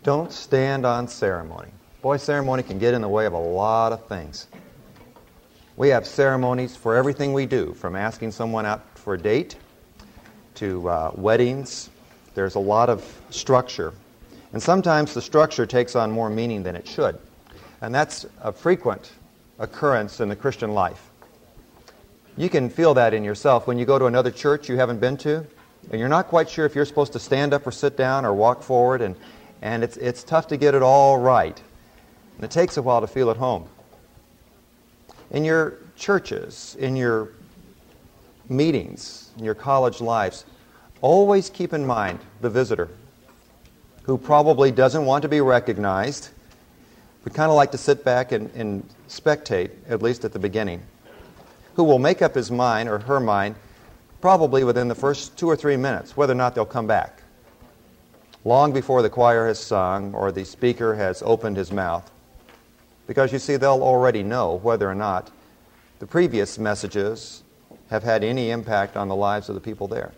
Don't stand on ceremony. Boy, ceremony can get in the way of a lot of things. We have ceremonies for everything we do, from asking someone out for a date to weddings. There's a lot of structure. And sometimes the structure takes on more meaning than it should. And that's a frequent occurrence in the Christian life. You can feel that in yourself when you go to another church you haven't been to, and you're not quite sure if you're supposed to stand up or sit down or walk forward, and it's tough to get it all right. And it takes a while to feel at home. In your churches, in your meetings, in your college lives, always keep in mind the visitor who probably doesn't want to be recognized, would kind of like to sit back and spectate, at least at the beginning, who will make up his mind or her mind probably within the first 2 or 3 minutes, whether or not they'll come back, long before the choir has sung or the speaker has opened his mouth. Because you see, they'll already know whether or not the previous messages have had any impact on the lives of the people there.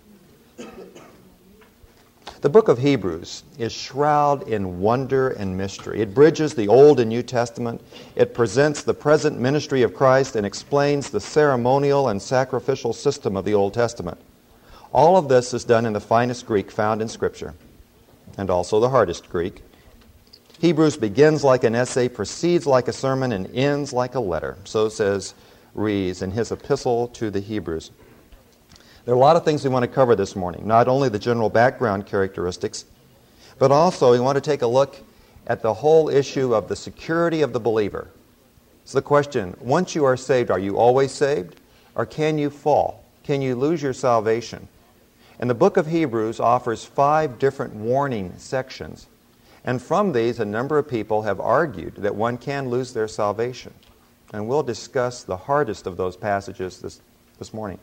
The book of Hebrews is shrouded in wonder and mystery. It bridges the Old and New Testament. It presents the present ministry of Christ and explains the ceremonial and sacrificial system of the Old Testament. All of this is done in the finest Greek found in Scripture, and also the hardest Greek. Hebrews begins like an essay, proceeds like a sermon, and ends like a letter. So says Rees in his epistle to the Hebrews. There are a lot of things we want to cover this morning, not only the general background characteristics, but also we want to take a look at the whole issue of the security of the believer. So the question, once you are saved, are you always saved? Or can you fall? Can you lose your salvation? And the book of Hebrews offers 5 different warning sections. And from these, a number of people have argued that one can lose their salvation. And we'll discuss the hardest of those passages this morning.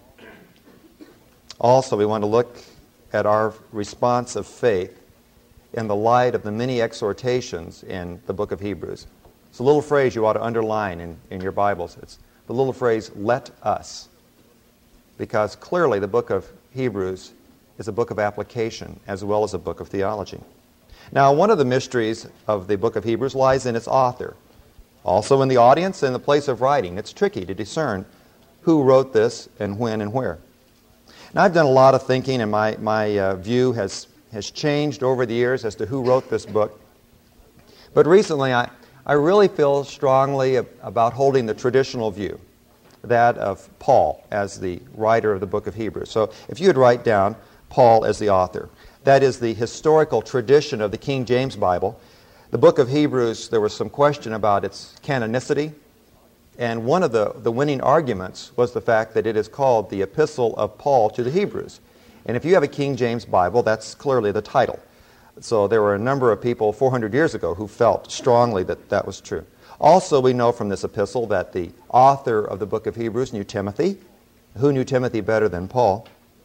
Also, we want to look at our response of faith in the light of the many exhortations in the book of Hebrews. It's a little phrase you ought to underline in your Bibles. It's the little phrase, let us. Because clearly the book of Hebrews is a book of application as well as a book of theology. Now, one of the mysteries of the book of Hebrews lies in its author. Also in the audience and the place of writing. It's tricky to discern who wrote this and when and where. Now, I've done a lot of thinking, and my view has changed over the years as to who wrote this book. But recently, I really feel strongly about holding the traditional view, that of Paul as the writer of the book of Hebrews. So if you would write down Paul as the author, that is the historical tradition of the King James Bible. The book of Hebrews, there was some question about its canonicity. And one of the winning arguments was the fact that it is called the Epistle of Paul to the Hebrews. And if you have a King James Bible, that's clearly the title. So there were a number of people 400 years ago who felt strongly that that was true. Also, we know from this epistle that the author of the book of Hebrews knew Timothy. Who knew Timothy better than Paul?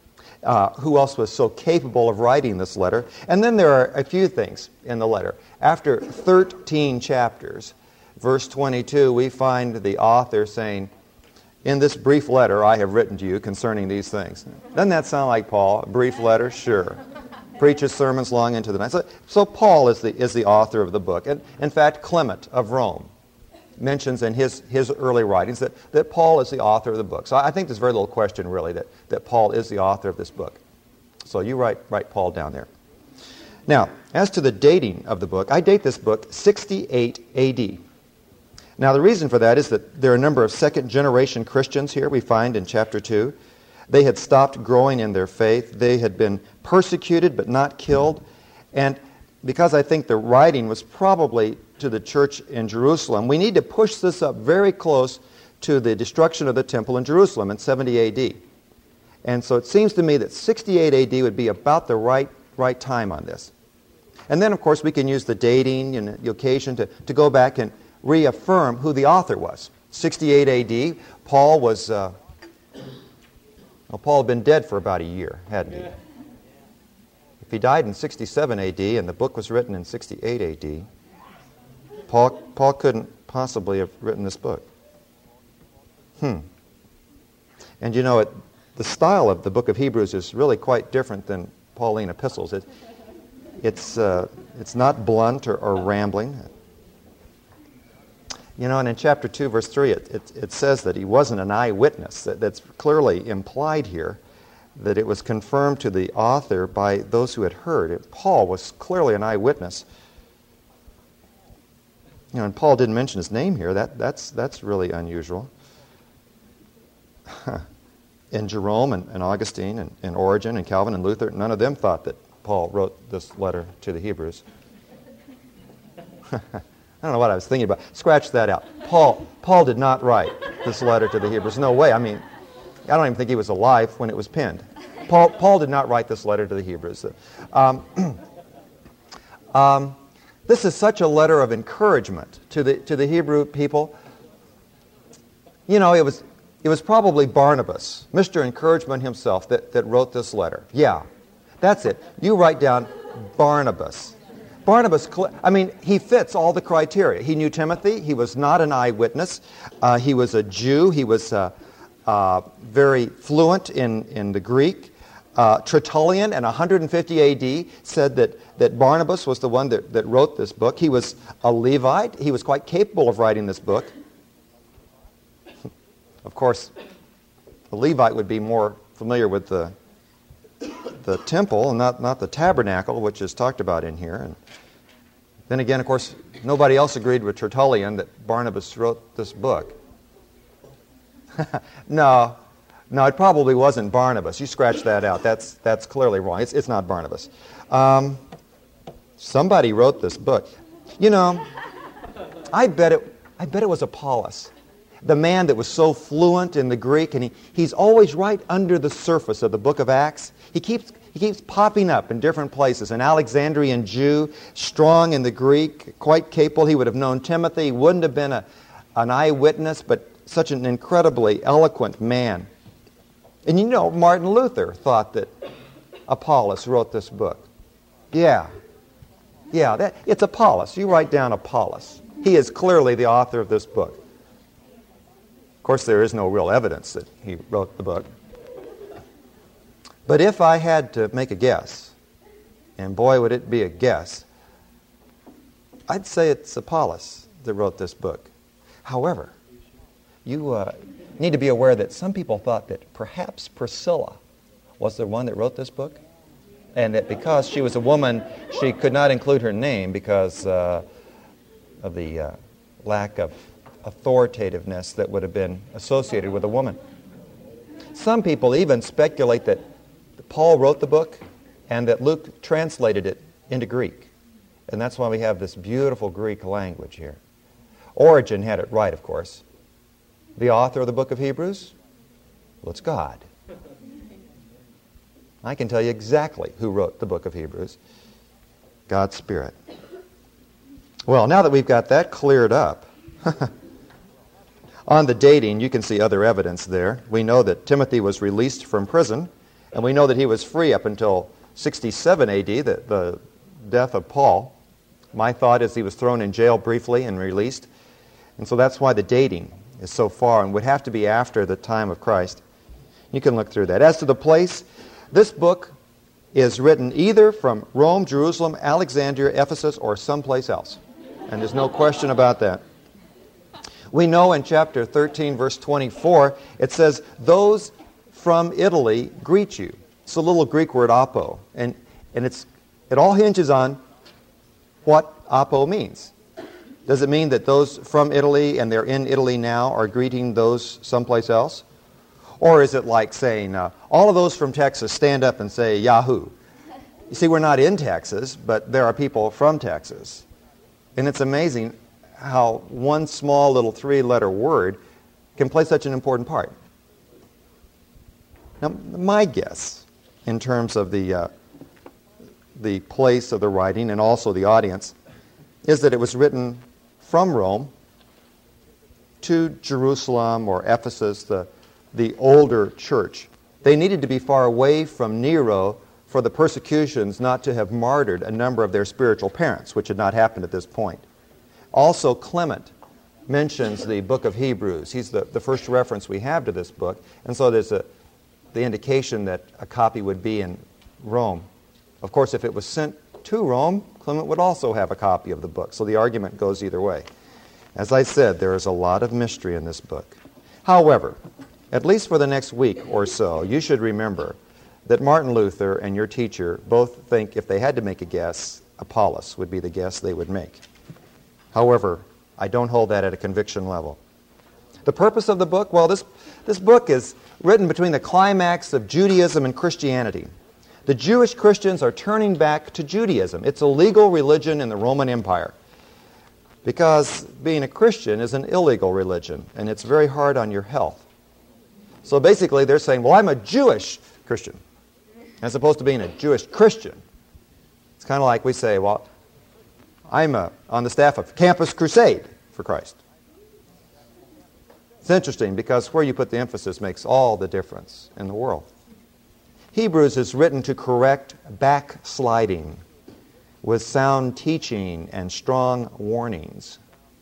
Who else was so capable of writing this letter? And then there are a few things in the letter. After 13 chapters, verse 22, we find the author saying, in this brief letter I have written to you concerning these things. Doesn't that sound like Paul? A brief letter? Sure. Preaches sermons long into the night. So Paul is the author of the book. And in fact, Clement of Rome mentions in his early writings that Paul is the author of the book. So I think there's very little question, really, that Paul is the author of this book. So you write Paul down there. Now, as to the dating of the book, I date this book 68 A.D. Now, the reason for that is that there are a number of second-generation Christians here we find in chapter 2. They had stopped growing in their faith. They had been persecuted but not killed. And because I think the writing was probably to the church in Jerusalem, we need to push this up very close to the destruction of the temple in Jerusalem in 70 A.D. And so it seems to me that 68 A.D. would be about the right time on this. And then, of course, we can use the dating and the occasion to go back and reaffirm who the author was. 68 A.D., Paul was... Paul had been dead for about a year, hadn't he? If he died in 67 A.D. and the book was written in 68 A.D., Paul couldn't possibly have written this book. And you know, the style of the book of Hebrews is really quite different than Pauline epistles. It's It's not blunt or rambling. You know, and in chapter 2, verse 3, it says that he wasn't an eyewitness. That's clearly implied here, that it was confirmed to the author by those who had heard. Paul was clearly an eyewitness. You know, and Paul didn't mention his name here. That's really unusual. And Jerome and Augustine and Origen and Calvin and Luther, none of them thought that Paul wrote this letter to the Hebrews. I don't know what I was thinking about. Scratch that out. Paul did not write this letter to the Hebrews. No way. I mean, I don't even think he was alive when it was penned. Paul did not write this letter to the Hebrews. This is such a letter of encouragement to the Hebrew people. You know, it was probably Barnabas, Mr. Encouragement himself, that wrote this letter. Yeah, that's it. You write down Barnabas. Barnabas, I mean, he fits all the criteria. He knew Timothy. He was not an eyewitness. He was a Jew. He was very fluent in the Greek. Tertullian in 150 A.D. said that Barnabas was the one that wrote this book. He was a Levite. He was quite capable of writing this book. Of course, a Levite would be more familiar with the temple and not the tabernacle, which is talked about in here. And then again, of course, nobody else agreed with Tertullian that Barnabas wrote this book. No, it probably wasn't Barnabas. You scratch that out. That's clearly wrong. It's not Barnabas. Somebody wrote this book. You know, I bet it was Apollos, the man that was so fluent in the Greek, and he's always right under the surface of the book of Acts. He keeps popping up in different places. An Alexandrian Jew, strong in the Greek, quite capable. He would have known Timothy. He wouldn't have been an eyewitness, but such an incredibly eloquent man. And you know, Martin Luther thought that Apollos wrote this book. Yeah, it's Apollos. You write down Apollos. He is clearly the author of this book. Of course, there is no real evidence that he wrote the book. But if I had to make a guess, and boy would it be a guess, I'd say it's Apollos that wrote this book. However, you need to be aware that some people thought that perhaps Priscilla was the one that wrote this book, and that because she was a woman, she could not include her name because of the lack of authoritativeness that would have been associated with a woman. Some people even speculate that Paul wrote the book and that Luke translated it into Greek. And that's why we have this beautiful Greek language here. Origen had it right, of course. The author of the book of Hebrews? Well, it's God. I can tell you exactly who wrote the book of Hebrews. God's Spirit. Well, now that we've got that cleared up, on the dating, you can see other evidence there. We know that Timothy was released from prison, and we know that he was free up until 67 A.D., the death of Paul. My thought is he was thrown in jail briefly and released. And so that's why the dating is so far and would have to be after the time of Christ. You can look through that. As to the place, this book is written either from Rome, Jerusalem, Alexandria, Ephesus, or someplace else. And there's no question about that. We know in chapter 13, verse 24, it says, those from Italy greet you. It's a little Greek word, apo. And it all hinges on what apo means. Does it mean that those from Italy and they're in Italy now are greeting those someplace else? Or is it like saying, all of those from Texas stand up and say, Yahoo? You see, we're not in Texas, but there are people from Texas. And it's amazing how one small little three-letter word can play such an important part. Now, my guess, in terms of the place of the writing and also the audience, is that it was written from Rome to Jerusalem or Ephesus, the older church. They needed to be far away from Nero for the persecutions not to have martyred a number of their spiritual parents, which had not happened at this point. Also, Clement mentions the book of Hebrews. He's the first reference we have to this book, and so there's the indication that a copy would be in Rome. Of course, if it was sent to Rome, Clement would also have a copy of the book, so the argument goes either way. As I said, there is a lot of mystery in this book. However, at least for the next week or so, you should remember that Martin Luther and your teacher both think if they had to make a guess, Apollos would be the guess they would make. However, I don't hold that at a conviction level. The purpose of the book? Well, this book is written between the climax of Judaism and Christianity. The Jewish Christians are turning back to Judaism. It's a legal religion in the Roman Empire, because being a Christian is an illegal religion, and it's very hard on your health. So basically they're saying, well, I'm a Jewish Christian, as opposed to being a Jewish Christian. It's kind of like we say, well, I'm on the staff of Campus Crusade for Christ. It's interesting because where you put the emphasis makes all the difference in the world. Hebrews is written to correct backsliding with sound teaching and strong warnings.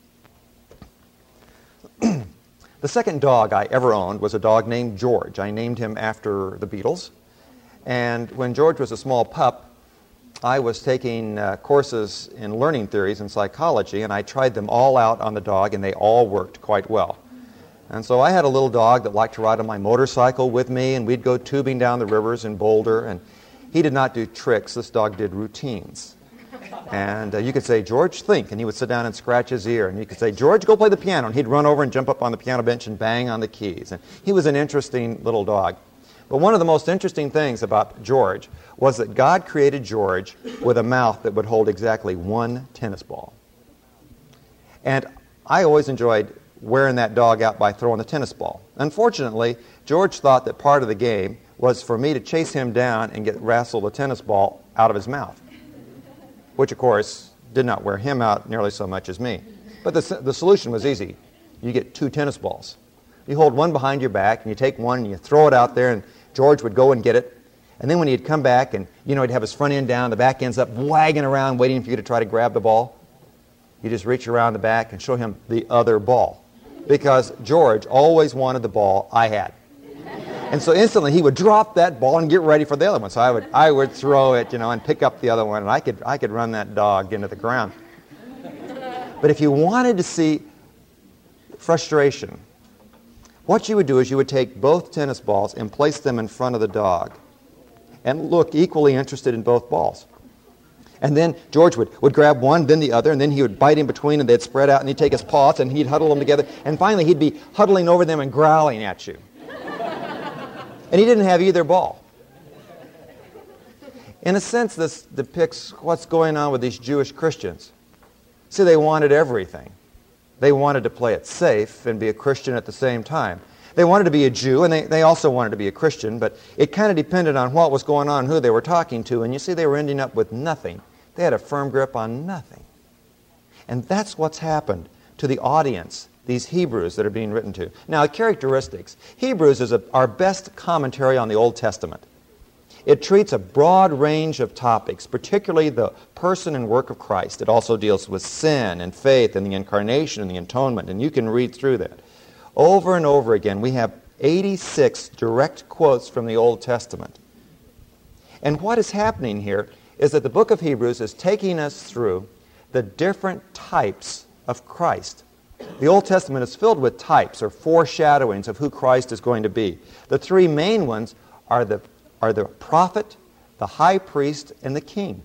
The second dog I ever owned was a dog named George. I named him after the Beatles. And when George was a small pup, I was taking courses in learning theories and psychology, and I tried them all out on the dog, and they all worked quite well. And so I had a little dog that liked to ride on my motorcycle with me, and we'd go tubing down the rivers in Boulder, and he did not do tricks. This dog did routines. And you could say, George, think, and he would sit down and scratch his ear. And you could say, George, go play the piano, and he'd run over and jump up on the piano bench and bang on the keys. And he was an interesting little dog. But one of the most interesting things about George was that God created George with a mouth that would hold exactly one tennis ball. And I always enjoyed wearing that dog out by throwing the tennis ball. Unfortunately, George thought that part of the game was for me to chase him down and wrestle the tennis ball out of his mouth, which, of course, did not wear him out nearly so much as me. But the solution was easy. You get 2 tennis balls. You hold one behind your back, and you take one, and you throw it out there, and George would go and get it. And then when he'd come back, and, he'd have his front end down, the back end's up, wagging around, waiting for you to try to grab the ball. You just reach around the back and show him the other ball. Because George always wanted the ball I had. And so instantly he would drop that ball and get ready for the other one. So I would throw it, and pick up the other one, and I could run that dog into the ground. But if you wanted to see frustration, what you would do is you would take both tennis balls and place them in front of the dog and look equally interested in both balls. And then George would grab one, then the other, and then he would bite in between, and they'd spread out, and he'd take his paws, and he'd huddle them together, and finally he'd be huddling over them and growling at you. And he didn't have either ball. In a sense, this depicts what's going on with these Jewish Christians. See, they wanted everything. They wanted to play it safe and be a Christian at the same time. They wanted to be a Jew, and they also wanted to be a Christian, but it kind of depended on what was going on, who they were talking to, and you see, they were ending up with nothing. They had a firm grip on nothing. And that's what's happened to the audience, these Hebrews that are being written to. Now, the characteristics. Hebrews is our best commentary on the Old Testament. It treats a broad range of topics, particularly the person and work of Christ. It also deals with sin and faith and the incarnation and the atonement, and you can read through that. Over and over again, we have 86 direct quotes from the Old Testament. And what is happening here is that the book of Hebrews is taking us through the different types of Christ. The Old Testament is filled with types or foreshadowings of who Christ is going to be. The 3 main ones are the prophet, the high priest, and the king.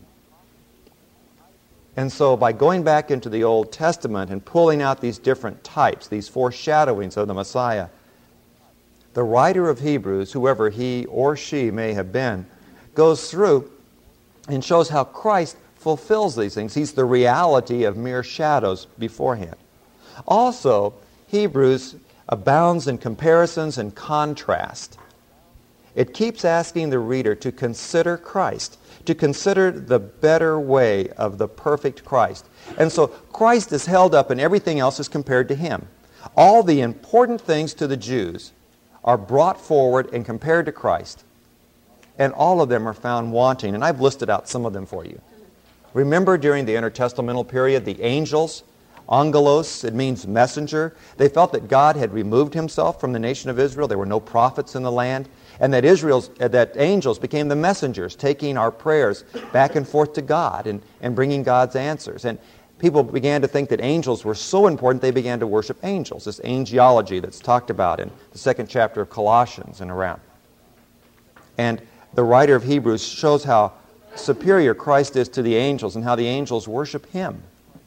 And so by going back into the Old Testament and pulling out these different types, these foreshadowings of the Messiah, the writer of Hebrews, whoever he or she may have been, goes through and shows how Christ fulfills these things. He's the reality of mere shadows beforehand. Also, Hebrews abounds in comparisons and contrast. It keeps asking the reader to consider Christ, to consider the better way of the perfect Christ. And so Christ is held up and everything else is compared to him. All the important things to the Jews are brought forward and compared to Christ. And all of them are found wanting. And I've listed out some of them for you. Remember during the intertestamental period, the angels Angelos, it means messenger. They felt that God had removed himself from the nation of Israel. There were no prophets in the land. And that that angels became the messengers, taking our prayers back and forth to God and bringing God's answers. And people began to think that angels were so important they began to worship angels, this angelology that's talked about in the 2nd chapter of Colossians and around. And the writer of Hebrews shows how superior Christ is to the angels and how the angels worship him.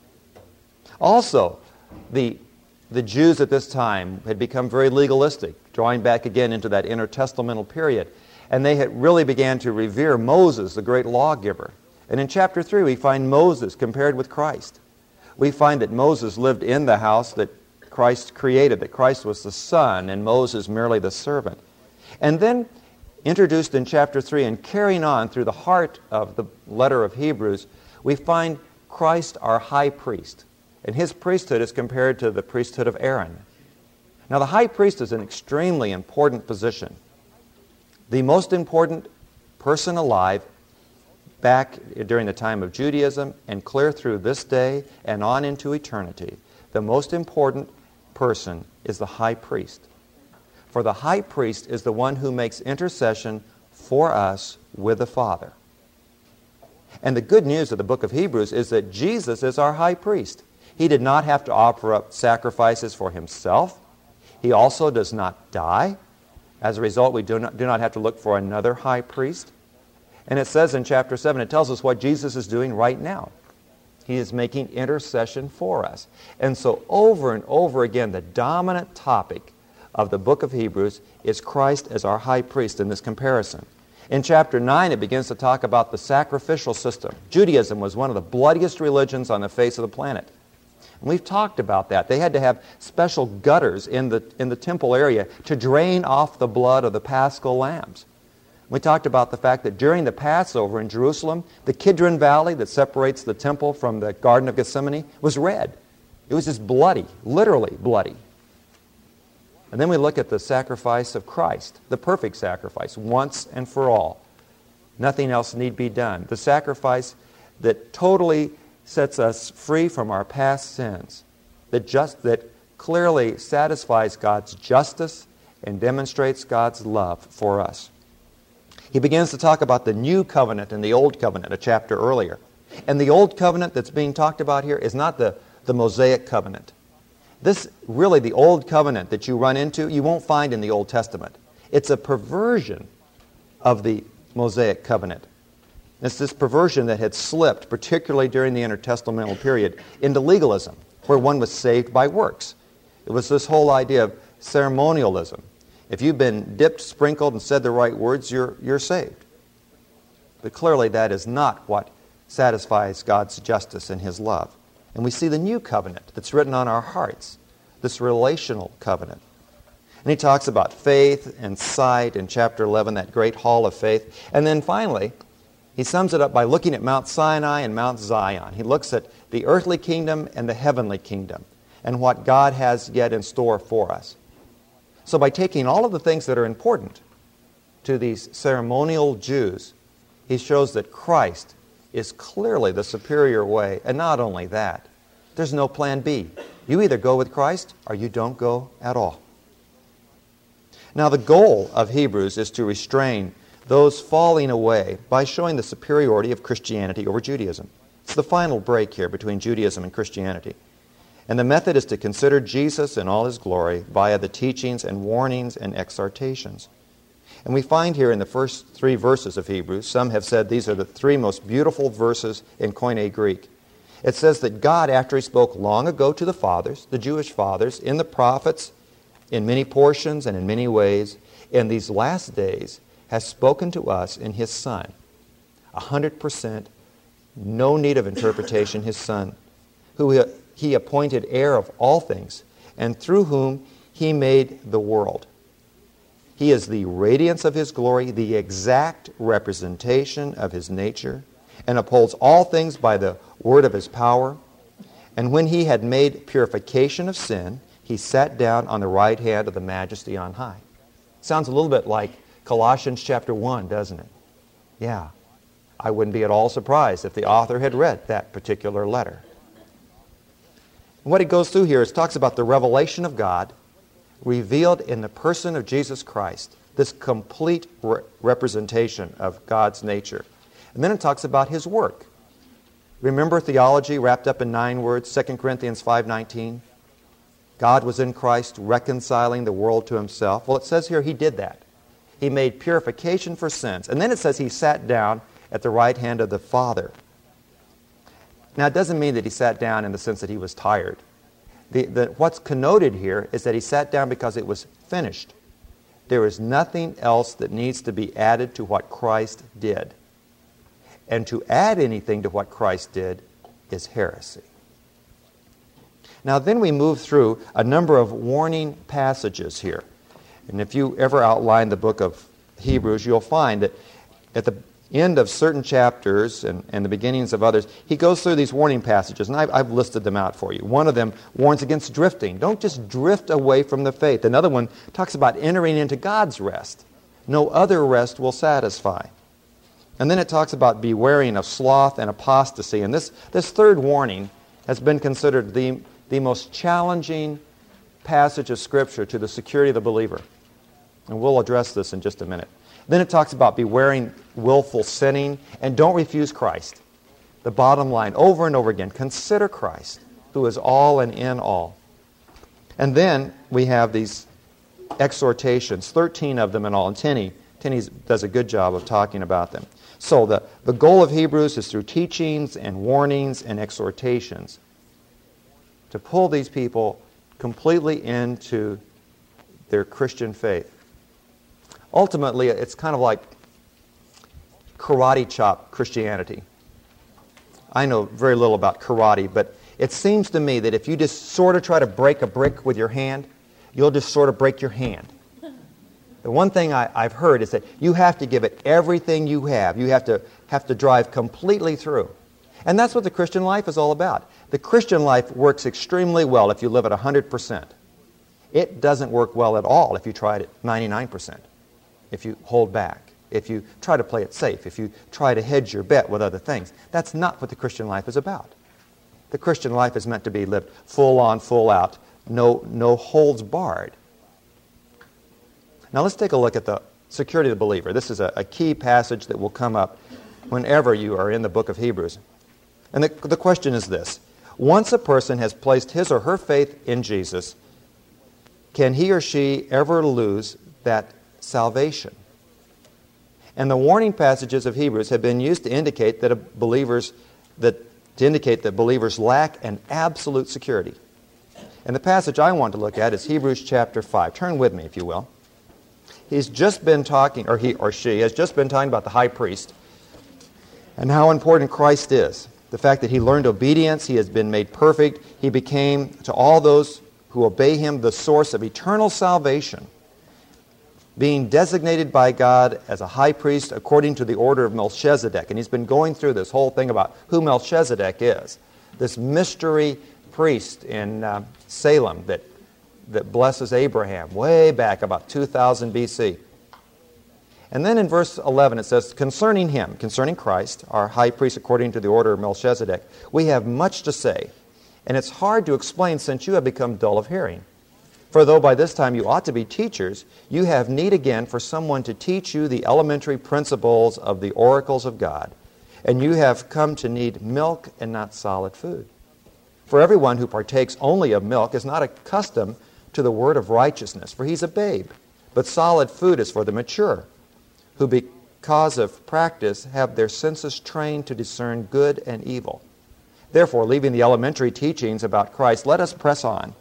Also, the Jews at this time had become very legalistic, drawing back again into that intertestamental period. And they had really began to revere Moses, the great lawgiver. And in chapter 3, we find Moses compared with Christ. We find that Moses lived in the house that Christ created, that Christ was the son and Moses merely the servant. And then, introduced in chapter 3 and carrying on through the heart of the letter of Hebrews, we find Christ our high priest. And his priesthood is compared to the priesthood of Aaron. Now, the high priest is an extremely important position. The most important person alive back during the time of Judaism and clear through this day and on into eternity. The most important person is the high priest. For the high priest is the one who makes intercession for us with the Father. And the good news of the book of Hebrews is that Jesus is our high priest. He did not have to offer up sacrifices for himself. He also does not die. As a result, we do not have to look for another high priest. And it says in chapter 7, it tells us what Jesus is doing right now. He is making intercession for us. And so over and over again, the dominant topic of the book of Hebrews is Christ as our high priest in this comparison. In chapter 9, it begins to talk about the sacrificial system. Judaism was one of the bloodiest religions on the face of the planet. And we've talked about that. They had to have special gutters in the temple area to drain off the blood of the paschal lambs. We talked about the fact that during the Passover in Jerusalem, the Kidron Valley that separates the temple from the Garden of Gethsemane was red. It was just bloody, literally bloody. And then we look at the sacrifice of Christ, the perfect sacrifice, once and for all. Nothing else need be done. The sacrifice that totally sets us free from our past sins, that clearly satisfies God's justice and demonstrates God's love for us. He begins to talk about the new covenant and the old covenant a chapter earlier. And the old covenant that's being talked about here is not the Mosaic covenant. This, really, the old covenant that you run into, you won't find in the Old Testament. It's a perversion of the Mosaic covenant. It's this perversion that had slipped, particularly during the intertestamental period, into legalism, where one was saved by works. It was this whole idea of ceremonialism. If you've been dipped, sprinkled, and said the right words, you're saved. But clearly that is not what satisfies God's justice and His love. And we see the new covenant that's written on our hearts, this relational covenant. And he talks about faith and sight in chapter 11, that great hall of faith. And then finally, he sums it up by looking at Mount Sinai and Mount Zion. He looks at the earthly kingdom and the heavenly kingdom and what God has yet in store for us. So by taking all of the things that are important to these ceremonial Jews, he shows that Christ is clearly the superior way. And not only that, there's no plan B. You either go with Christ or you don't go at all. Now the goal of Hebrews is to restrain those falling away by showing the superiority of Christianity over Judaism. It's the final break here between Judaism and Christianity. And the method is to consider Jesus in all His glory via the teachings and warnings and exhortations. And we find here in the first 3 verses of Hebrews, some have said these are the 3 most beautiful verses in Koine Greek. It says that God, after He spoke long ago to the fathers, the Jewish fathers, in the prophets, in many portions and in many ways, in these last days, has spoken to us in His Son. 100%, no need of interpretation, His Son, who He appointed heir of all things, and through whom He made the world. He is the radiance of His glory, the exact representation of His nature, and upholds all things by the word of His power. And when He had made purification of sin, He sat down on the right hand of the Majesty on high. Sounds a little bit like Colossians chapter 1, doesn't it? Yeah. I wouldn't be at all surprised if the author had read that particular letter. And what he goes through here is talks about the revelation of God revealed in the person of Jesus Christ, this complete representation of God's nature. And then it talks about his work. Remember theology wrapped up in 9 words, 2 Corinthians 5:19? God was in Christ reconciling the world to himself. Well, it says here he did that. He made purification for sins. And then it says he sat down at the right hand of the Father. Now, it doesn't mean that he sat down in the sense that he was tired. What's connoted here is that he sat down because it was finished. There is nothing else that needs to be added to what Christ did. And to add anything to what Christ did is heresy. Now then we move through a number of warning passages here. And if you ever outline the book of Hebrews, you'll find that at the end of certain chapters and the beginnings of others, he goes through these warning passages, and I've listed them out for you. One of them warns against drifting. Don't just drift away from the faith. Another one talks about entering into God's rest. No other rest will satisfy. And then it talks about bewaring of sloth and apostasy. And this third warning has been considered the most challenging passage of Scripture to the security of the believer. And we'll address this in just a minute. Then it talks about bewaring willful sinning, and don't refuse Christ. The bottom line, over and over again, consider Christ, who is all and in all. And then we have these exhortations, 13 of them in all, and Tenney does a good job of talking about them. So the goal of Hebrews is through teachings and warnings and exhortations to pull these people completely into their Christian faith. Ultimately, it's kind of like karate chop Christianity. I know very little about karate, but it seems to me that if you just sort of try to break a brick with your hand, you'll just sort of break your hand. The one thing I've heard is that you have to give it everything you have. You have to drive completely through. And that's what the Christian life is all about. The Christian life works extremely well if you live at 100%. It doesn't work well at all if you try it at 99%. If you hold back, if you try to play it safe, if you try to hedge your bet with other things. That's not what the Christian life is about. The Christian life is meant to be lived full on, full out, no holds barred. Now let's take a look at the security of the believer. This is a key passage that will come up whenever you are in the book of Hebrews. And the question is this: once a person has placed his or her faith in Jesus, can he or she ever lose that salvation? And the warning passages of Hebrews have been used to indicate that believers lack an absolute security. And the passage I want to look at is Hebrews chapter 5. Turn with me, if you will. He's just been talking, or he or she has just been talking about the high priest and how important Christ is. The fact that he learned obedience, he has been made perfect, he became, to all those who obey him, the source of eternal salvation, being designated by God as a high priest according to the order of Melchizedek. And he's been going through this whole thing about who Melchizedek is, this mystery priest in Salem that blesses Abraham way back about 2000 BC. And then in verse 11 it says, concerning him, concerning Christ, our high priest according to the order of Melchizedek, we have much to say, and it's hard to explain since you have become dull of hearing. For though by this time you ought to be teachers, you have need again for someone to teach you the elementary principles of the oracles of God, and you have come to need milk and not solid food. For everyone who partakes only of milk is not accustomed to the word of righteousness, for he's a babe. But solid food is for the mature, who because of practice have their senses trained to discern good and evil. Therefore, leaving the elementary teachings about Christ, let us press on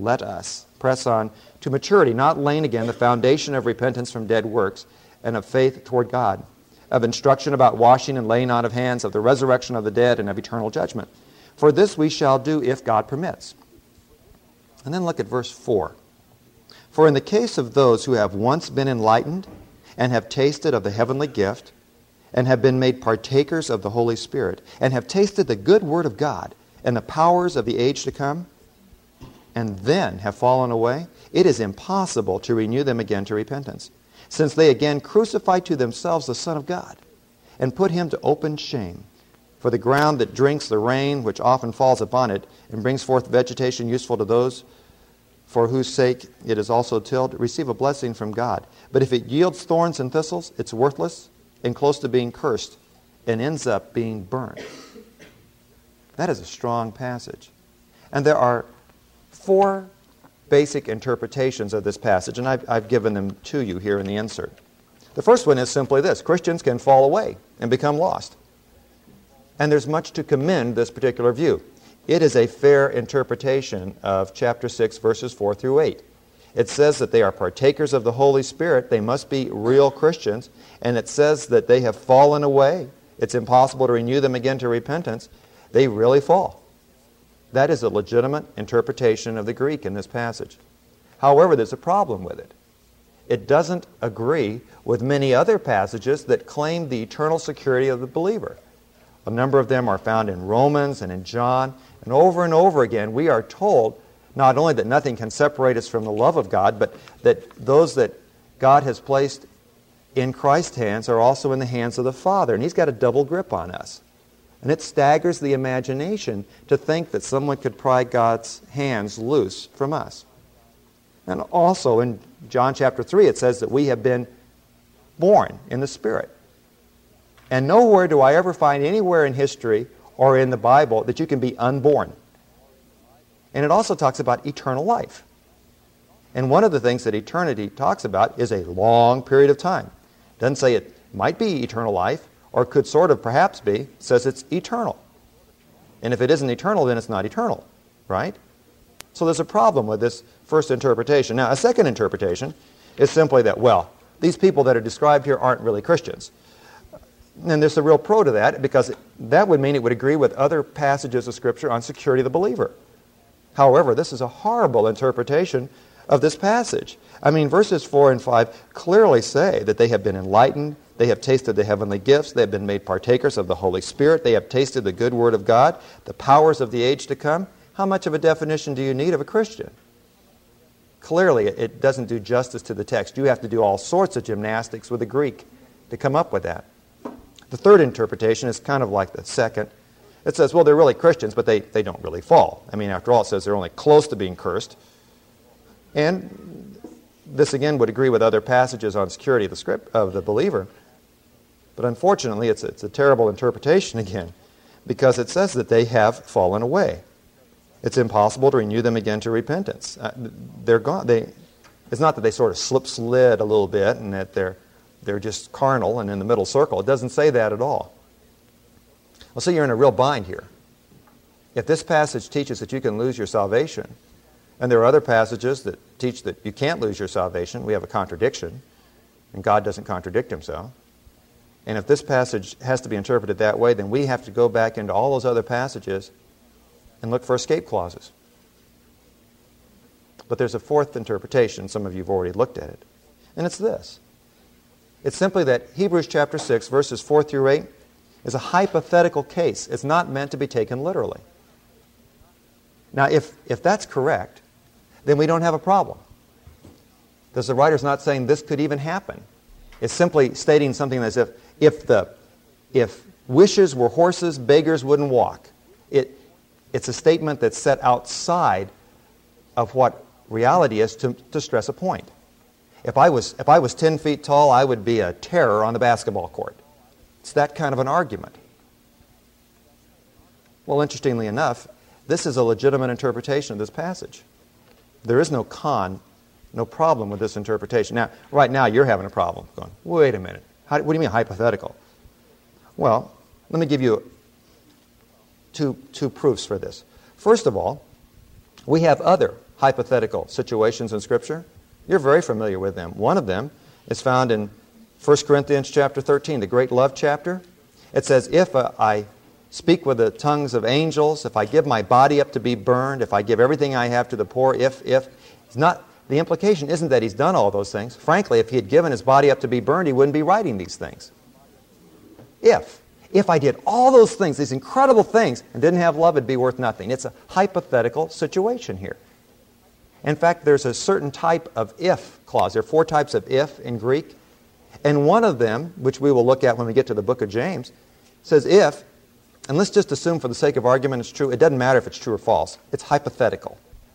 to maturity, not laying again the foundation of repentance from dead works and of faith toward God, of instruction about washing and laying on of hands, of the resurrection of the dead, and of eternal judgment. For this we shall do if God permits. And then look at verse 4. For in the case of those who have once been enlightened and have tasted of the heavenly gift and have been made partakers of the Holy Spirit and have tasted the good word of God and the powers of the age to come, and then have fallen away, it is impossible to renew them again to repentance, since they again crucify to themselves the Son of God and put him to open shame, For the ground that drinks the rain which often falls upon it and brings forth vegetation useful to those for whose sake it is also tilled, receive a blessing from God. But if it yields thorns and thistles, it's worthless and close to being cursed and ends up being burned. That is a strong passage. And there are 4 basic interpretations of this passage, and I've given them to you here in the insert. The first one is simply this: Christians can fall away and become lost. And there's much to commend this particular view. It is a fair interpretation of chapter 6, verses 4 through 8. It says that they are partakers of the Holy Spirit. They must be real Christians. And it says that they have fallen away. It's impossible to renew them again to repentance. They really fall. That is a legitimate interpretation of the Greek in this passage. However, there's a problem with it. It doesn't agree with many other passages that claim the eternal security of the believer. A number of them are found in Romans and in John. And over again, we are told not only that nothing can separate us from the love of God, but that those that God has placed in Christ's hands are also in the hands of the Father. And He's got a double grip on us. And it staggers the imagination to think that someone could pry God's hands loose from us. And also in John chapter 3, it says that we have been born in the Spirit. And nowhere do I ever find anywhere in history or in the Bible that you can be unborn. And it also talks about eternal life. And one of the things that eternity talks about is a long period of time. It doesn't say it might be eternal life, or could sort of perhaps be. It says it's eternal. And if it isn't eternal, then it's not eternal, right? So there's a problem with this first interpretation. Now, a second interpretation is simply that, well, these people that are described here aren't really Christians. And there's a real pro to that, because that would mean it would agree with other passages of Scripture on security of the believer. However, this is a horrible interpretation of this passage. I mean, verses 4 and 5 clearly say that they have been enlightened, they have tasted the heavenly gifts, they have been made partakers of the Holy Spirit, they have tasted the good word of God, the powers of the age to come. How much of a definition do you need of a Christian? Clearly, it doesn't do justice to the text. You have to do all sorts of gymnastics with the Greek to come up with that. The third interpretation is kind of like the second. It says, well, they're really Christians, but they don't really fall. I mean, after all, it says they're only close to being cursed. And this, again, would agree with other passages on security of the believer. But unfortunately, it's a terrible interpretation again, because it says that they have fallen away. It's impossible to renew them again to repentance. They're gone. It's not that they sort of slid a little bit and that they're just carnal and in the middle circle. It doesn't say that at all. Well, so you're in a real bind here. If this passage teaches that you can lose your salvation, and there are other passages that teach that you can't lose your salvation, we have a contradiction, and God doesn't contradict Himself. And if this passage has to be interpreted that way, then we have to go back into all those other passages and look for escape clauses. But there's a fourth interpretation. Some of you have already looked at it. And it's this. It's simply that Hebrews chapter 6, verses 4 through 8, is a hypothetical case. It's not meant to be taken literally. Now, if that's correct, then we don't have a problem. Because the writer's not saying this could even happen. It's simply stating something as if wishes were horses, beggars wouldn't walk. It's a statement that's set outside of what reality is to stress a point. If I was 10 feet tall, I would be a terror on the basketball court. It's that kind of an argument. Well, interestingly enough, this is a legitimate interpretation of this passage. There is no problem with this interpretation. Now, right now, you're having a problem. Going, wait a minute. What do you mean hypothetical? Well, let me give you two proofs for this. First of all, we have other hypothetical situations in Scripture. You're very familiar with them. One of them is found in 1 Corinthians chapter 13, the great love chapter. It says, if I speak with the tongues of angels, if I give my body up to be burned, if I give everything I have to the poor, it's not, the implication isn't that he's done all those things. Frankly, if he had given his body up to be burned, he wouldn't be writing these things. If I did all those things, these incredible things, and didn't have love, it'd be worth nothing. It's a hypothetical situation here. In fact, there's a certain type of if clause. There are 4 types of if in Greek. And one of them, which we will look at when we get to the book of James, says if And let's just assume for the sake of argument it's true. It doesn't matter if it's true or false. It's hypothetical.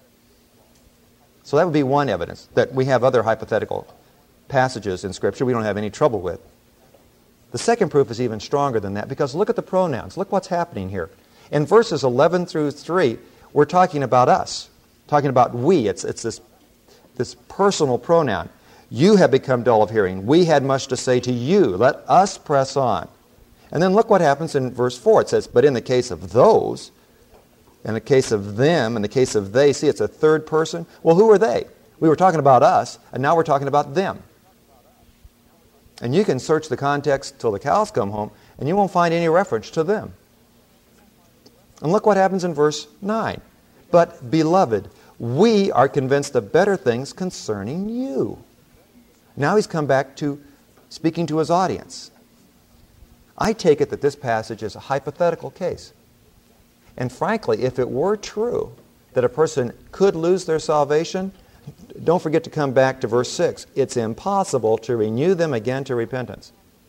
So that would be one evidence, that we have other hypothetical passages in Scripture we don't have any trouble with. The second proof is even stronger than that, because look at the pronouns. Look what's happening here. In verses 11 through 3, we're talking about us, talking about we. It's this personal pronoun. You have become dull of hearing. We had much to say to you. Let us press on. And then look what happens in verse 4. It says, but in the case of those, in the case of them, in the case of they, see, it's a third person. Well, who are they? We were talking about us, and now we're talking about them. And you can search the context till the cows come home, and you won't find any reference to them. And look what happens in verse 9. But, beloved, we are convinced of better things concerning you. Now he's come back to speaking to his audience. I take it that this passage is a hypothetical case. And frankly, if it were true that a person could lose their salvation, don't forget to come back to verse 6. It's impossible to renew them again to repentance.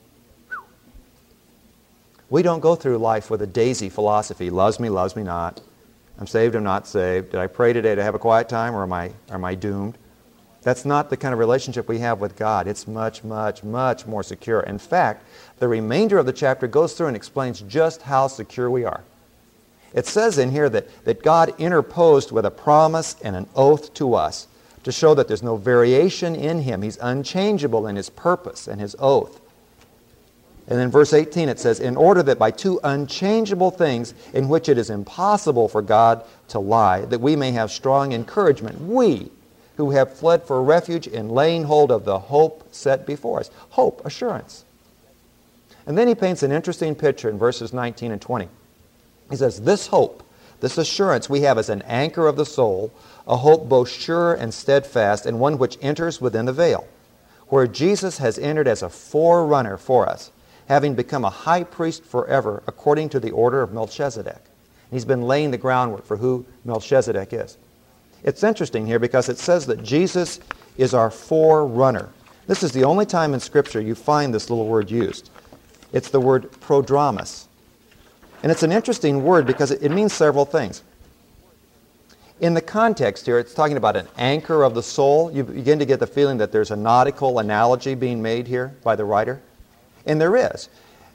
We don't go through life with a daisy philosophy. Loves me not. I'm saved, I'm not saved. Did I pray today to have a quiet time, or am I doomed? That's not the kind of relationship we have with God. It's much, much, much more secure. In fact, the remainder of the chapter goes through and explains just how secure we are. It says in here that God interposed with a promise and an oath to us to show that there's no variation in Him. He's unchangeable in His purpose and His oath. And in verse 18 it says, in order that by two unchangeable things in which it is impossible for God to lie, that we may have strong encouragement, we who have fled for refuge in laying hold of the hope set before us. Hope, assurance. And then he paints an interesting picture in verses 19 and 20. He says, this hope, this assurance we have as an anchor of the soul, a hope both sure and steadfast, and one which enters within the veil, where Jesus has entered as a forerunner for us, having become a high priest forever, according to the order of Melchizedek. He's been laying the groundwork for who Melchizedek is. It's interesting here because it says that Jesus is our forerunner. This is the only time in Scripture you find this little word used. It's the word prodromus. And it's an interesting word because it means several things. In the context here, it's talking about an anchor of the soul. You begin to get the feeling that there's a nautical analogy being made here by the writer. And there is.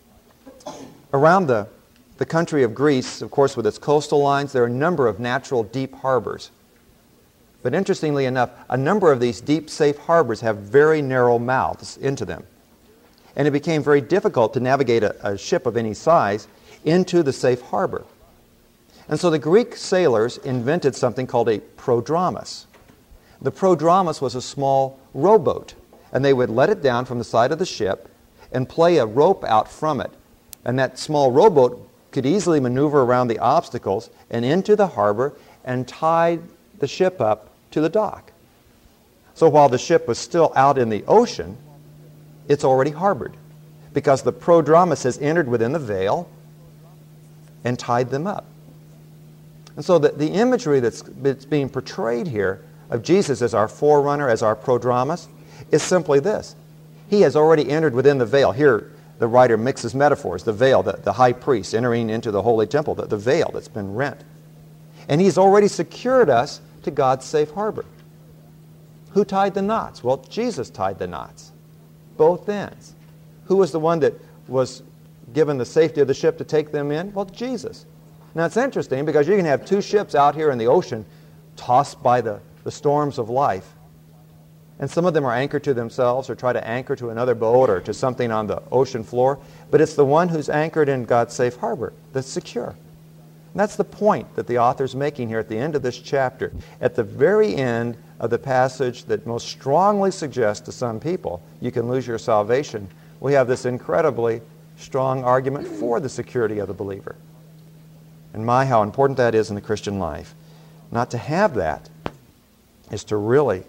Around the country of Greece, of course, with its coastal lines, there are a number of natural deep harbors. But interestingly enough, a number of these deep, safe harbors have very narrow mouths into them. And it became very difficult to navigate a ship of any size into the safe harbor. And so the Greek sailors invented something called a prodromus. The prodromus was a small rowboat, and they would let it down from the side of the ship and play a rope out from it. And that small rowboat could easily maneuver around the obstacles and into the harbor and tie the ship up to the dock. So while the ship was still out in the ocean, it's already harbored because the prodromus has entered within the veil and tied them up. And so the imagery that's being portrayed here of Jesus as our forerunner, as our prodromus, is simply this. He has already entered within the veil. Here the writer mixes metaphors. The veil, the high priest entering into the holy temple, the veil that's been rent. And He's already secured us to God's safe harbor. Who tied the knots? Well, Jesus tied the knots. Both ends. Who was the one that was given the safety of the ship to take them in? Well, Jesus. Now it's interesting because you can have two ships out here in the ocean tossed by the storms of life. And some of them are anchored to themselves or try to anchor to another boat or to something on the ocean floor. But it's the one who's anchored in God's safe harbor that's secure. And that's the point that the author's making here at the end of this chapter. At the very end of the passage that most strongly suggests to some people you can lose your salvation, we have this incredibly strong argument for the security of the believer. And how important that is in the Christian life. Not to have that is to really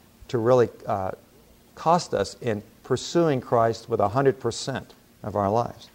cost us in pursuing Christ with 100% of our lives.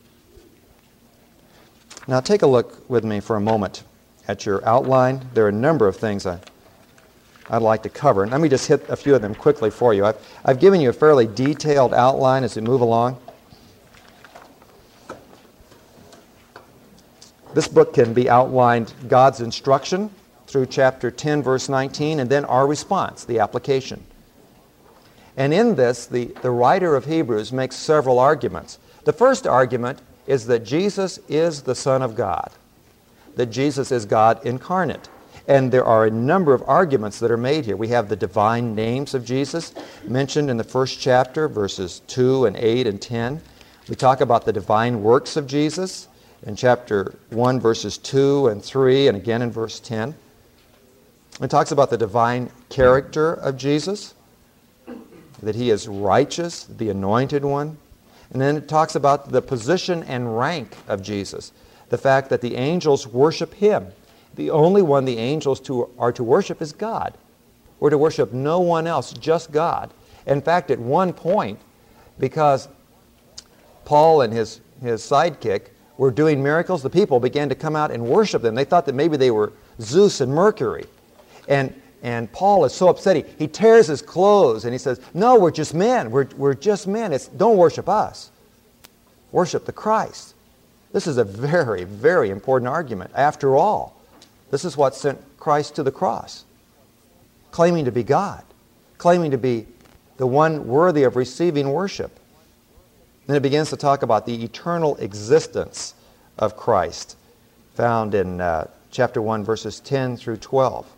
Now take a look with me for a moment at your outline. There are a number of things I'd like to cover. And let me just hit a few of them quickly for you. I've given you a fairly detailed outline as we move along. This book can be outlined God's instruction through chapter 10, verse 19, and then our response, the application. And in this, the writer of Hebrews makes several arguments. The first argument is that Jesus is the Son of God, that Jesus is God incarnate. And there are a number of arguments that are made here. We have the divine names of Jesus mentioned in the first chapter, verses 2 and 8 and 10. We talk about the divine works of Jesus in chapter 1, verses 2 and 3, and again in verse 10. It talks about the divine character of Jesus, that he is righteous, the anointed one. And then it talks about the position and rank of Jesus, the fact that the angels worship him. The only one the angels are to worship is God. We're to worship no one else, just God. In fact, at one point, because Paul and his sidekick were doing miracles, the people began to come out and worship them. They thought that maybe they were Zeus and Mercury. And Paul is so upset, he tears his clothes and he says, no, we're just men. We're just men. Don't worship us. Worship the Christ. This is a very, very important argument. After all, this is what sent Christ to the cross, claiming to be God, claiming to be the one worthy of receiving worship. Then it begins to talk about the eternal existence of Christ, found in chapter 1, verses 10 through 12.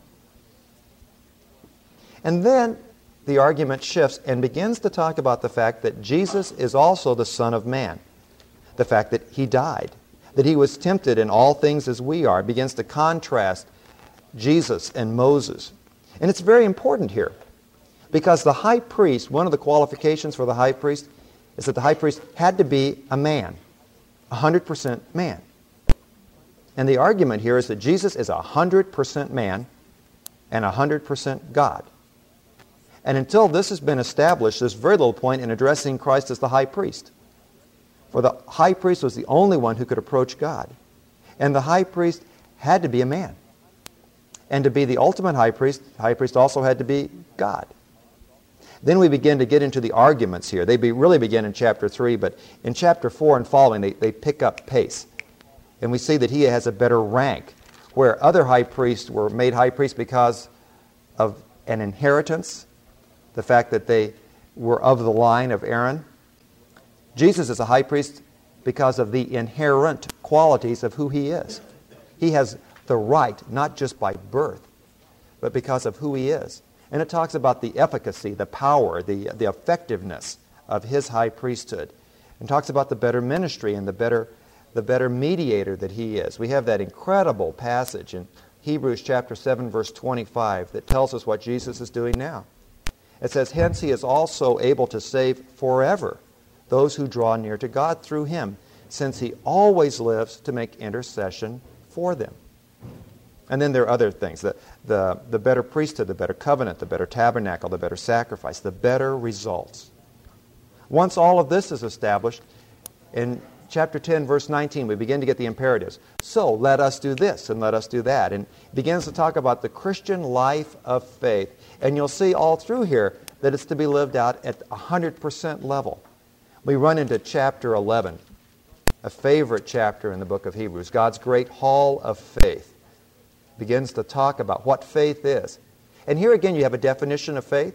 And then the argument shifts and begins to talk about the fact that Jesus is also the Son of Man, the fact that he died, that he was tempted in all things as we are. It begins to contrast Jesus and Moses. And it's very important here because the high priest, one of the qualifications for the high priest is that the high priest had to be a man, 100% man. And the argument here is that Jesus is 100% man and 100% God. And until this has been established, there's very little point in addressing Christ as the high priest. For the high priest was the only one who could approach God. And the high priest had to be a man. And to be the ultimate high priest also had to be God. Then we begin to get into the arguments here. They really begin in chapter 3, but in chapter 4 and following, they pick up pace. And we see that he has a better rank, where other high priests were made high priests because of an inheritance, the fact that they were of the line of Aaron. Jesus is a high priest because of the inherent qualities of who he is. He has the right, not just by birth, but because of who he is. And it talks about the efficacy, the power, the effectiveness of his high priesthood. And talks about the better ministry and the better mediator that he is. We have that incredible passage in Hebrews chapter 7, verse 25 that tells us what Jesus is doing now. It says, hence he is also able to save forever those who draw near to God through him, since he always lives to make intercession for them. And then there are other things, the better priesthood, the better covenant, the better tabernacle, the better sacrifice, the better results. Once all of this is established, in chapter 10, verse 19, we begin to get the imperatives. So let us do this and let us do that. And it begins to talk about the Christian life of faith. And you'll see all through here that it's to be lived out at 100% level. We run into chapter 11, a favorite chapter in the book of Hebrews. God's great hall of faith begins to talk about what faith is. And here again you have a definition of faith.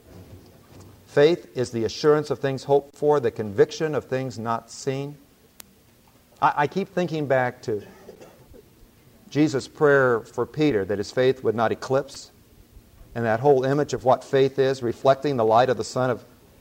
Faith is the assurance of things hoped for, the conviction of things not seen. I keep thinking back to Jesus' prayer for Peter that his faith would not eclipse, and that whole image of what faith is, reflecting the light of the Son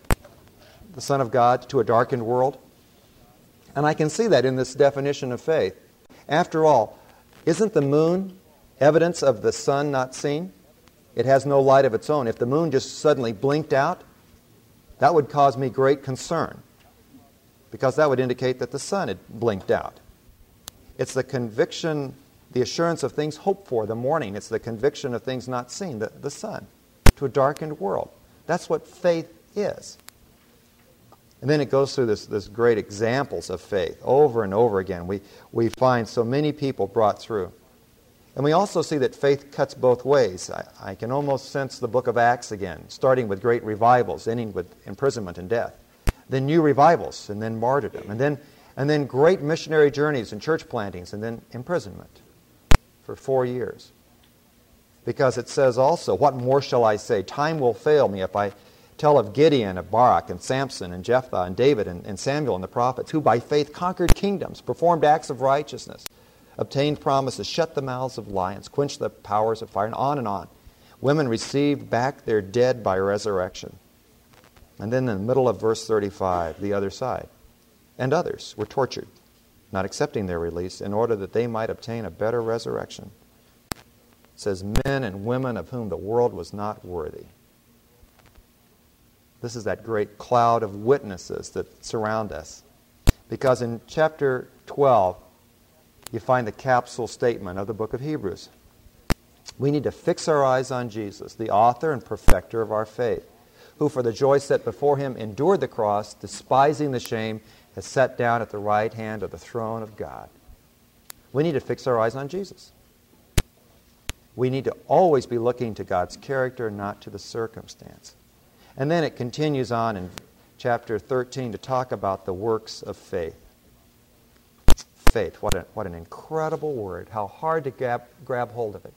of God to a darkened world. And I can see that in this definition of faith. After all, isn't the moon evidence of the sun not seen? It has no light of its own. If the moon just suddenly blinked out, that would cause me great concern, because that would indicate that the sun had blinked out. It's the conviction, the assurance of things hoped for, the morning. It's the conviction of things not seen, the sun, to a darkened world. That's what faith is. And then it goes through this great examples of faith over and over again. We find so many people brought through. And we also see that faith cuts both ways. I can almost sense the book of Acts again, starting with great revivals, ending with imprisonment and death. Then new revivals, and then martyrdom. And then And then great missionary journeys and church plantings, and then imprisonment for 4 years. Because it says also, what more shall I say? Time will fail me if I tell of Gideon, of Barak, and Samson, and Jephthah, and David, and Samuel, and the prophets, who by faith conquered kingdoms, performed acts of righteousness, obtained promises, shut the mouths of lions, quenched the powers of fire, and on and on. Women received back their dead by resurrection. And then in the middle of verse 35, the other side. And others were tortured, not accepting their release, in order that they might obtain a better resurrection. It says, men and women of whom the world was not worthy. This is that great cloud of witnesses that surround us. Because in chapter 12, you find the capsule statement of the book of Hebrews. We need to fix our eyes on Jesus, the author and perfecter of our faith, who for the joy set before him endured the cross, despising the shame, has sat down at the right hand of the throne of God. We need to fix our eyes on Jesus. We need to always be looking to God's character, not to the circumstance. And then it continues on in chapter 13 to talk about the works of faith. Faith, what an incredible word. How hard to grab hold of it.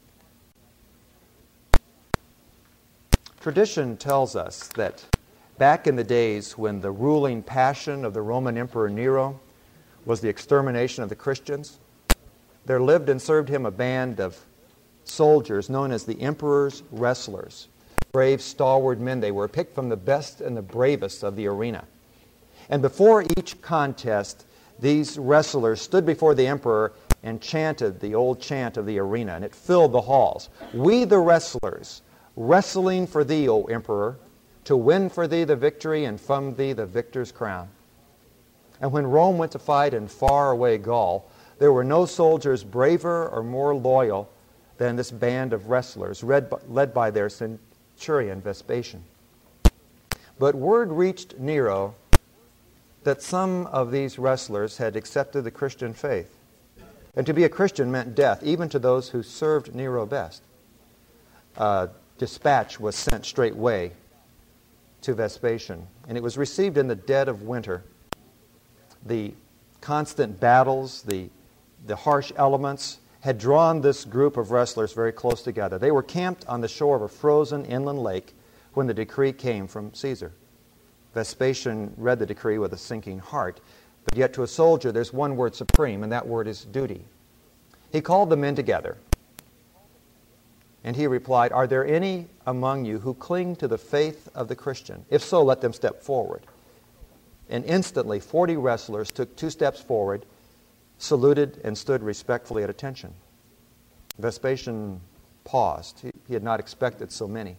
Tradition tells us that back in the days when the ruling passion of the Roman Emperor Nero was the extermination of the Christians, there lived and served him a band of soldiers known as the Emperor's Wrestlers. Brave, stalwart men they were, picked from the best and the bravest of the arena. And before each contest, these wrestlers stood before the emperor and chanted the old chant of the arena, and it filled the halls. We the wrestlers, wrestling for thee, O emperor, to win for thee the victory and from thee the victor's crown. And when Rome went to fight in far-away Gaul, there were no soldiers braver or more loyal than this band of wrestlers, led by their centurion Vespasian. But word reached Nero that some of these wrestlers had accepted the Christian faith. And to be a Christian meant death, even to those who served Nero best. Dispatch was sent straightway to Vespasian, and it was received in the dead of winter. The constant battles, the harsh elements had drawn this group of wrestlers very close together. They were camped on the shore of a frozen inland lake when the decree came from Caesar. Vespasian read the decree with a sinking heart, but yet to a soldier there's one word supreme, and that word is duty. He called the men together, and he replied, "Are there any among you who cling to the faith of the Christian? If so, let them step forward." And instantly 40 wrestlers took 2 steps forward, saluted, and stood respectfully at attention. Vespasian paused. He had not expected so many.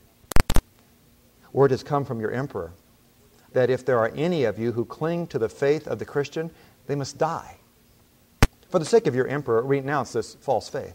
Word has come from your emperor that if there are any of you who cling to the faith of the Christian, they must die. For the sake of your emperor, renounce this false faith.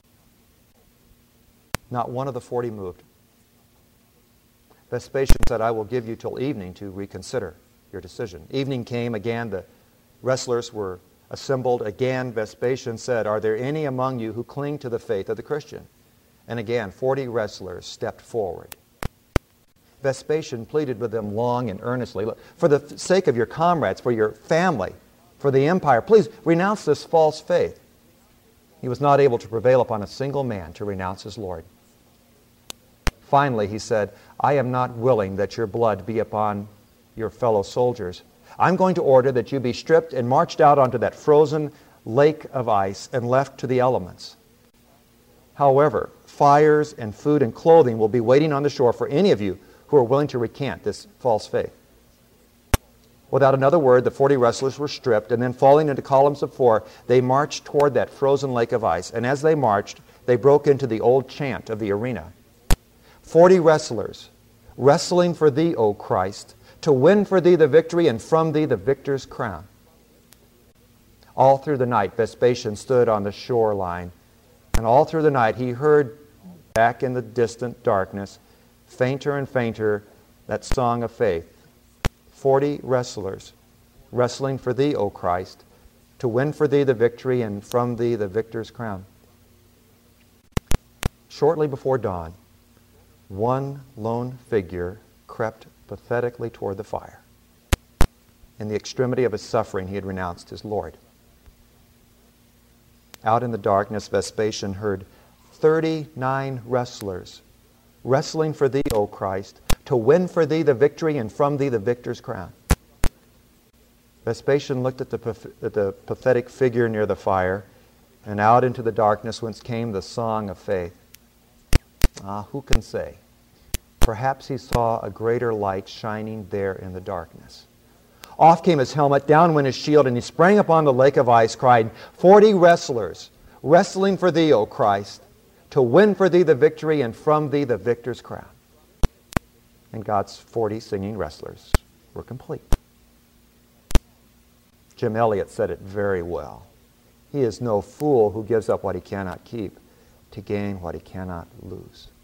Not one of the 40 moved. Vespasian said, "I will give you till evening to reconsider your decision." Evening came again. The wrestlers were assembled. Again, Vespasian said, "Are there any among you who cling to the faith of the Christian?" And again, 40 wrestlers stepped forward. Vespasian pleaded with them long and earnestly, "Look, for the sake of your comrades, for your family, for the empire, please renounce this false faith." He was not able to prevail upon a single man to renounce his Lord. Finally, he said, "I am not willing that your blood be upon your fellow soldiers. I'm going to order that you be stripped and marched out onto that frozen lake of ice and left to the elements. However, fires and food and clothing will be waiting on the shore for any of you who are willing to recant this false faith." Without another word, the 40 wrestlers were stripped, and then falling into columns of 4, they marched toward that frozen lake of ice. And as they marched, they broke into the old chant of the arena. 40 wrestlers, wrestling for thee, O Christ, to win for thee the victory and from thee the victor's crown. All through the night, Vespasian stood on the shoreline, and all through the night he heard back in the distant darkness, fainter and fainter, that song of faith. 40 wrestlers, wrestling for thee, O Christ, to win for thee the victory and from thee the victor's crown. Shortly before dawn, one lone figure crept pathetically toward the fire. In the extremity of his suffering, he had renounced his Lord. Out in the darkness, Vespasian heard 39 wrestlers wrestling for thee, O Christ, to win for thee the victory and from thee the victor's crown. Vespasian looked at the pathetic figure near the fire, and out into the darkness whence came the song of faith. Who can say? Perhaps he saw a greater light shining there in the darkness. Off came his helmet, down went his shield, and he sprang upon the lake of ice, crying, 40 wrestlers, wrestling for thee, O Christ, to win for thee the victory and from thee the victor's crown. And God's 40 singing wrestlers were complete. Jim Elliot said it very well. He is no fool who gives up what he cannot keep to gain what he cannot lose.